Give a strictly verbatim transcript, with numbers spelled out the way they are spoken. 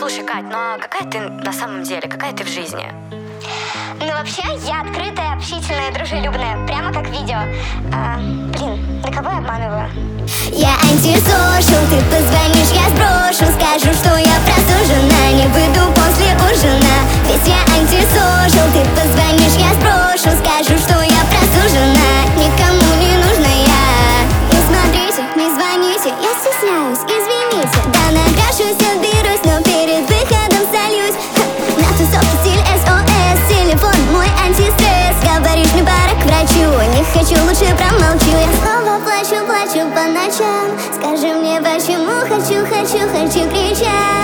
Слушай, Кать, ну а какая ты на самом деле? Какая ты в жизни? Ну вообще, я открытая, общительная, дружелюбная. Прямо как видео. а, Блин, да кого я обманываю? Я антисошел, ты позвонишь, я сброшу. Скажу, что я просужена, не выйду после ужина. Ведь я антисошел, ты позвонишь, я сброшу. Скажу, что я просужена, никому не нужна я. Не смотрите, не звоните, я стесняюсь, извините. Да накрашусь, уберусь, но перед выходом сольюсь. Ха, на тусовке стиль эс о эс, телефон мой антистресс. Говоришь, мне пора к врачу, не хочу, лучше промолчу. Я снова плачу, плачу по ночам. Скажи мне, почему хочу, хочу, хочу кричать.